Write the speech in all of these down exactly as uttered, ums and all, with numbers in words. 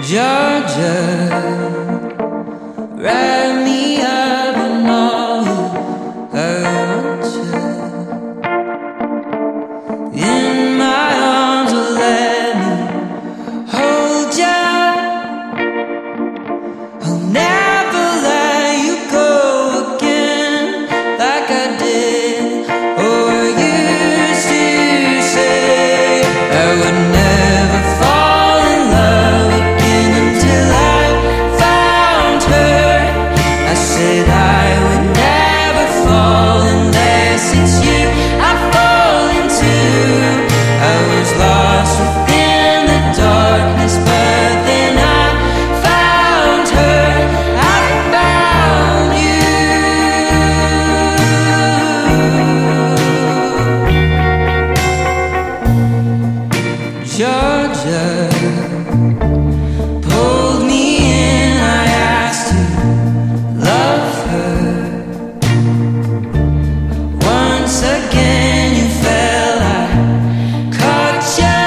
Georgia, wrap me up in all I want you. In my arms, will let me hold you. I'll never let you go again like I did or used to say. I would never fall in love again until I found her. I said I would never fall unless it's you I fall into. I was lost within the darkness, but then I found her. I found you. Georgia pulled me in, I asked to love her. Once again you fell, I caught ya.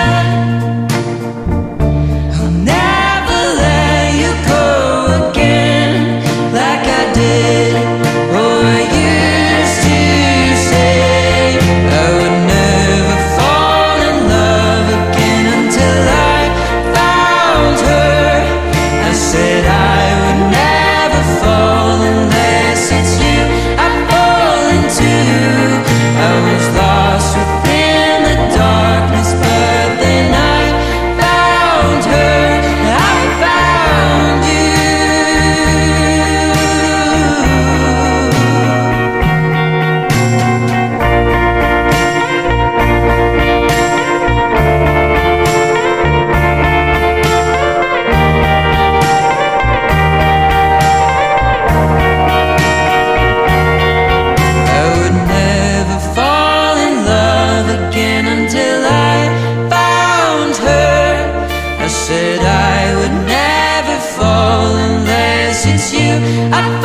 I'll never let you go again like I did or I used to say. I would never fall in love again until I found her. I said I would never fall unless it's you I fall into. I was lost within the darkness, but then I found her. I found you. I would never fall in love again until I found her. I said I would never fall unless it's you I